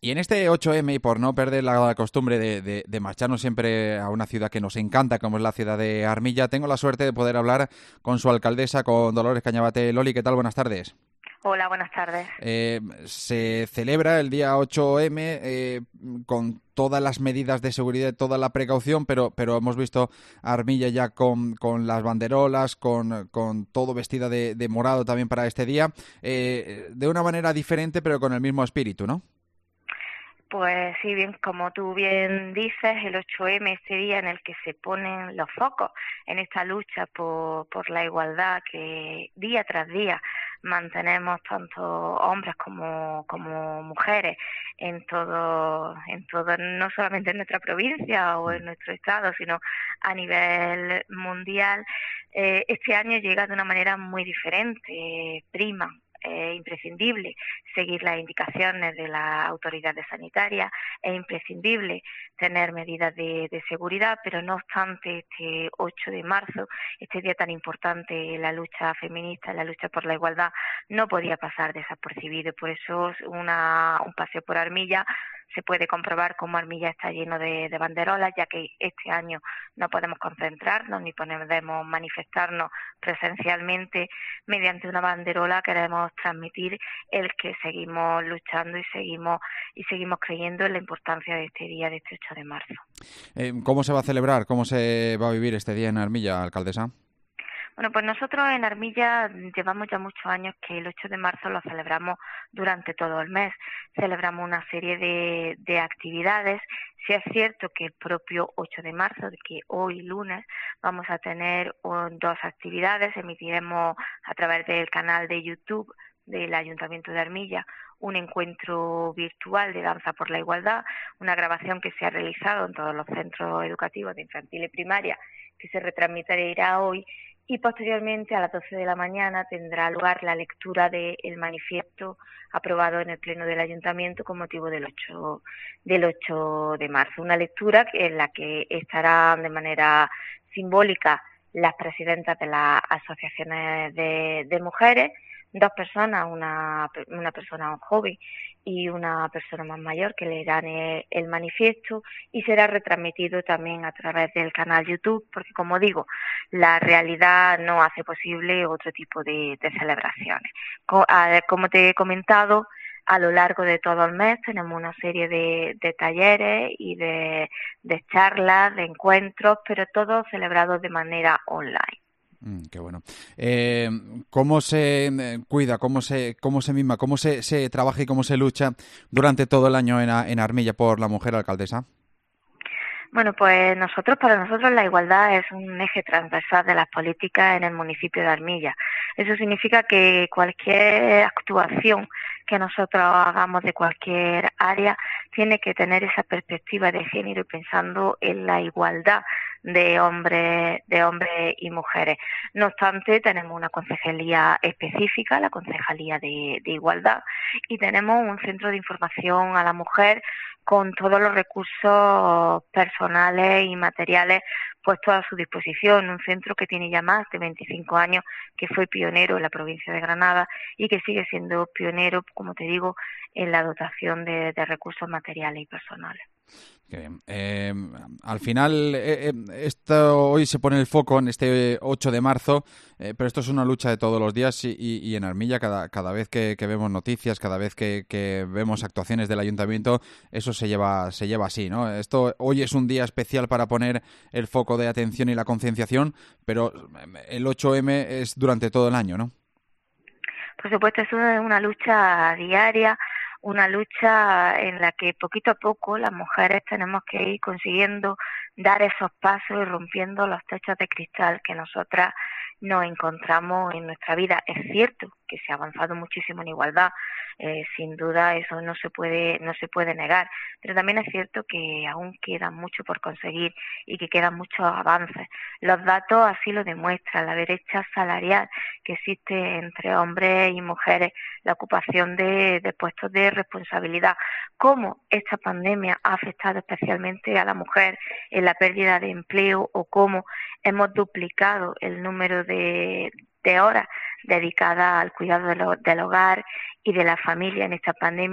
Y en este 8M, y por no perder la costumbre de marcharnos siempre a una ciudad que nos encanta, como es la ciudad de Armilla, tengo la suerte de poder hablar con su alcaldesa, con Dolores Cañabate. Loli, ¿qué tal? Buenas tardes. Hola, buenas tardes. Se celebra el día 8M con todas las medidas de seguridad y toda la precaución, pero hemos visto a Armilla ya con las banderolas, con todo vestida de morado también para este día, de una manera diferente, pero con el mismo espíritu, ¿no? Pues sí, bien, como tú bien dices, el 8M, este día en el que se ponen los focos en esta lucha por la igualdad que día tras día mantenemos tanto hombres como mujeres en todo, no solamente en nuestra provincia o en nuestro estado, sino a nivel mundial. Este año llega de una manera muy diferente, prima. Imprescindible seguir las indicaciones de las autoridades sanitarias, es imprescindible tener medidas de seguridad, pero no obstante este 8 de marzo, este día tan importante en la lucha feminista, en la lucha por la igualdad, no podía pasar desapercibido. Por eso un paseo por Armilla se puede comprobar cómo Armilla está lleno de banderolas, ya que este año no podemos concentrarnos ni podemos manifestarnos presencialmente. Mediante una banderola queremos transmitir el que seguimos luchando y seguimos creyendo en la importancia de este día, de este 8 de marzo. ¿Cómo se va a celebrar? ¿Cómo se va a vivir este día en Armilla, alcaldesa? Bueno, pues nosotros en Armilla llevamos ya muchos años que el 8 de marzo lo celebramos durante todo el mes. Celebramos una serie de actividades. Sí es cierto que el propio 8 de marzo, de que hoy lunes, vamos a tener dos actividades. Emitiremos a través del canal de YouTube del Ayuntamiento de Armilla un encuentro virtual de danza por la igualdad, una grabación que se ha realizado en todos los centros educativos de infantil y primaria, que se retransmitirá hoy, y posteriormente a las 12 de la mañana tendrá lugar la lectura del manifiesto aprobado en el Pleno del Ayuntamiento con motivo del 8 de marzo. Una lectura en la que estarán de manera simbólica las presidentas de las asociaciones de mujeres, dos personas, una persona joven y una persona más mayor, que leerán el manifiesto, y será retransmitido también a través del canal YouTube, porque como digo, la realidad no hace posible otro tipo de celebraciones. Como te he comentado, a lo largo de todo el mes tenemos una serie de talleres y de charlas, de encuentros, pero todos celebrados de manera online. Qué bueno. ¿Cómo se cuida, cómo se mima, cómo se trabaja y cómo se lucha durante todo el año en Armilla por la mujer, alcaldesa? Bueno, pues para nosotros la igualdad es un eje transversal de las políticas en el municipio de Armilla. Eso significa que cualquier actuación que nosotros hagamos de cualquier área tiene que tener esa perspectiva de género y pensando en la igualdad de hombres y mujeres. No obstante, tenemos una concejalía específica, la Concejalía de Igualdad, y tenemos un centro de información a la mujer con todos los recursos personales y materiales puestos a su disposición. Un centro que tiene ya más de 25 años, que fue pionero en la provincia de Granada y que sigue siendo pionero, como te digo, en la dotación de recursos materiales y personales. Qué bien. Al final, esto hoy se pone el foco en este 8 de marzo, pero esto es una lucha de todos los días y en Armilla cada vez que vemos noticias, cada vez que vemos actuaciones del ayuntamiento, eso se lleva así, ¿no? Esto hoy es un día especial para poner el foco de atención y la concienciación, pero el 8M es durante todo el año, ¿no? Por supuesto, es una lucha diaria, una lucha en la que poquito a poco las mujeres tenemos que ir consiguiendo dar esos pasos y rompiendo los techos de cristal que nosotras nos encontramos en nuestra vida. Es cierto que se ha avanzado muchísimo en igualdad, sin duda eso no se puede negar, pero también es cierto que aún queda mucho por conseguir y que quedan muchos avances. Los datos así lo demuestran, la brecha salarial que existe entre hombres y mujeres, la ocupación de puestos de responsabilidad, cómo esta pandemia ha afectado especialmente a la mujer en la pérdida de empleo, o cómo hemos duplicado el número de horas dedicadas al cuidado del hogar y de la familia en esta pandemia.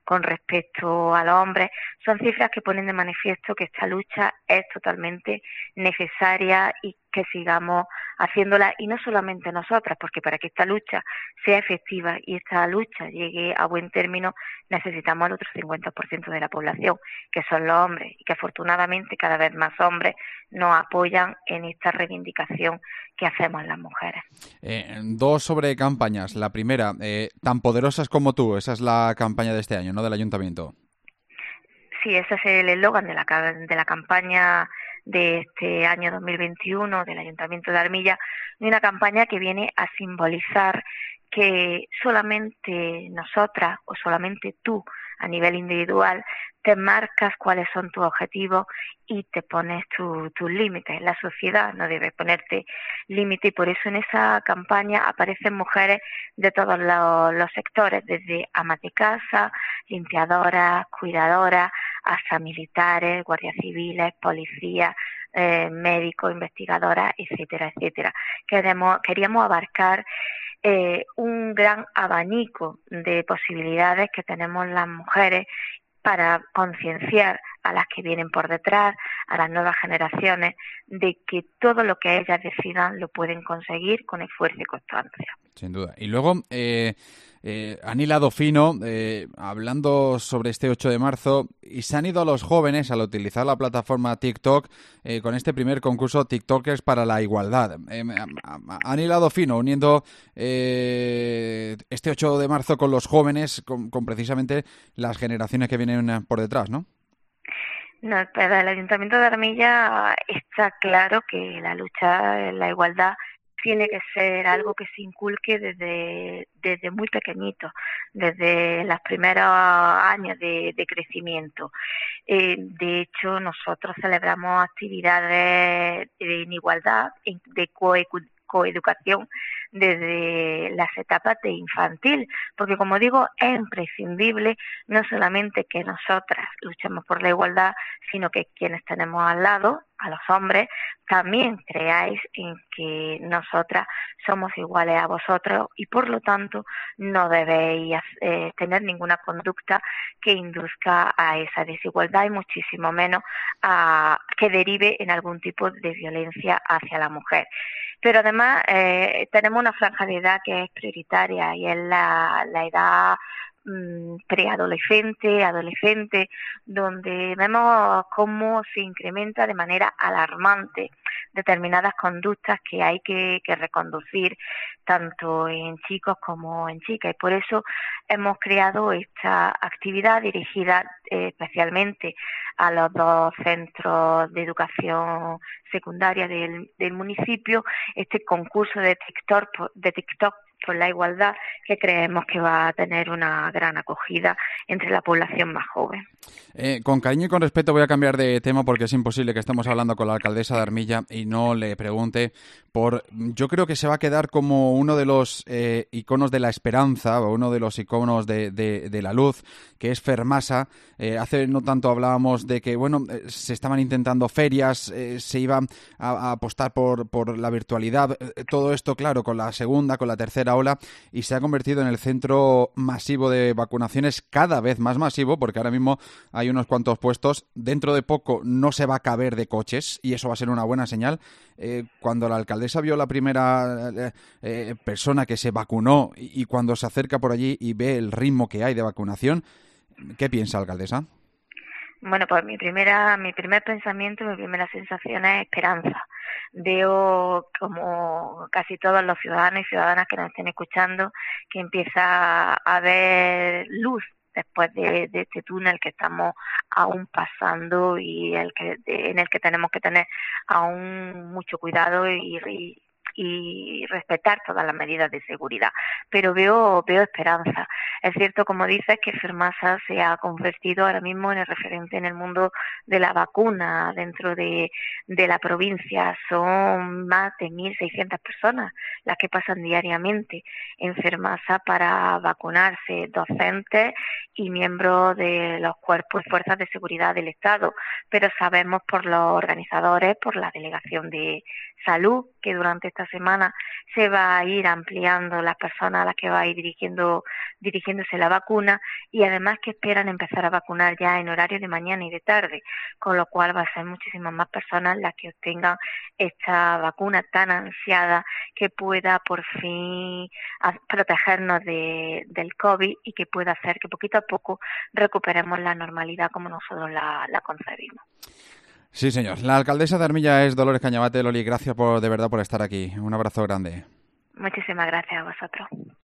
con respecto a los hombres, son cifras que ponen de manifiesto que esta lucha es totalmente necesaria y que sigamos haciéndola, y no solamente nosotras, porque para que esta lucha sea efectiva y esta lucha llegue a buen término necesitamos al otro 50% de la población, que son los hombres, y que afortunadamente cada vez más hombres nos apoyan en esta reivindicación que hacemos las mujeres. Dos sobre campañas. La primera, tan poderosas como tú, esa es la campaña de este año, ¿no?, del Ayuntamiento. Sí, ese es el eslogan de la campaña de este año 2021 del Ayuntamiento de Armilla, y una campaña que viene a simbolizar que solamente nosotras o solamente tú a nivel individual te marcas cuáles son tus objetivos y te pones tus límites. La sociedad no debe ponerte límites, y por eso en esa campaña aparecen mujeres de todos los sectores, desde amas de casa, limpiadoras, cuidadoras, hasta militares, guardias civiles, policías, médicos, investigadoras, etcétera, etcétera. Queríamos abarcar un gran abanico de posibilidades que tenemos las mujeres para concienciar a las que vienen por detrás, a las nuevas generaciones, de que todo lo que ellas decidan lo pueden conseguir con esfuerzo y constancia. Sin duda. Y luego han hilado fino hablando sobre este 8 de marzo y se han ido a los jóvenes al utilizar la plataforma TikTok con este primer concurso TikTokers para la igualdad. Han hilado fino uniendo este 8 de marzo con los jóvenes, con precisamente las generaciones que vienen por detrás, ¿no? No, para el Ayuntamiento de Armilla está claro que la lucha en la igualdad tiene que ser algo que se inculque desde muy pequeñito, desde los primeros años de crecimiento. De hecho, nosotros celebramos actividades en igualdad, de coeducación, desde las etapas de infantil, porque como digo, es imprescindible no solamente que nosotras luchemos por la igualdad, sino que quienes tenemos al lado, a los hombres, también creáis en que nosotras somos iguales a vosotros y por lo tanto no debéis tener ninguna conducta que induzca a esa desigualdad y muchísimo menos a que derive en algún tipo de violencia hacia la mujer. Pero además tenemos una franja de edad que es prioritaria y es la edad preadolescente, adolescente, donde vemos cómo se incrementa de manera alarmante determinadas conductas que hay que reconducir tanto en chicos como en chicas, y por eso hemos creado esta actividad dirigida especialmente a los dos centros de educación secundaria del municipio, este concurso de TikTok por la igualdad, que creemos que va a tener una gran acogida entre la población más joven. Con cariño y con respeto voy a cambiar de tema porque es imposible que estemos hablando con la alcaldesa de Armilla y no le pregunte por... Yo creo que se va a quedar como uno de los iconos de la esperanza o uno de los iconos de la luz, que es Fermasa. Hace no tanto hablábamos de que, bueno, se estaban intentando ferias, se iba a apostar por la virtualidad. Todo esto, claro, con la segunda, con la tercera ola, y se ha convertido en el centro masivo de vacunaciones, cada vez más masivo, porque ahora mismo hay unos cuantos puestos. Dentro de poco no se va a caber de coches y eso va a ser una buena señal. Cuando la alcaldesa vio la primera persona que se vacunó y cuando se acerca por allí y ve el ritmo que hay de vacunación, ¿qué piensa, alcaldesa? Bueno, pues mi primer pensamiento, mi primera sensación es esperanza. Veo como casi todos los ciudadanos y ciudadanas que nos estén escuchando que empieza a haber luz después de este túnel que estamos aún pasando y en el que tenemos que tener aún mucho cuidado y respetar todas las medidas de seguridad. Pero veo esperanza. Es cierto, como dices, que Fermasa se ha convertido ahora mismo en el referente en el mundo de la vacuna dentro de la provincia. Son más de 1.600 personas las que pasan diariamente en Fermasa para vacunarse, docentes y miembros de los cuerpos y fuerzas de seguridad del Estado. Pero sabemos por los organizadores, por la delegación de salud, que durante esta semana se va a ir ampliando las personas a las que va a ir dirigiéndose la vacuna, y además que esperan empezar a vacunar ya en horario de mañana y de tarde, con lo cual va a ser muchísimas más personas las que obtengan esta vacuna tan ansiada, que pueda por fin protegernos del COVID y que pueda hacer que poquito a poco recuperemos la normalidad como nosotros la concebimos. Sí, señor. La alcaldesa de Armilla es Dolores Cañabate. Loli, gracias de verdad por estar aquí. Un abrazo grande. Muchísimas gracias a vosotros.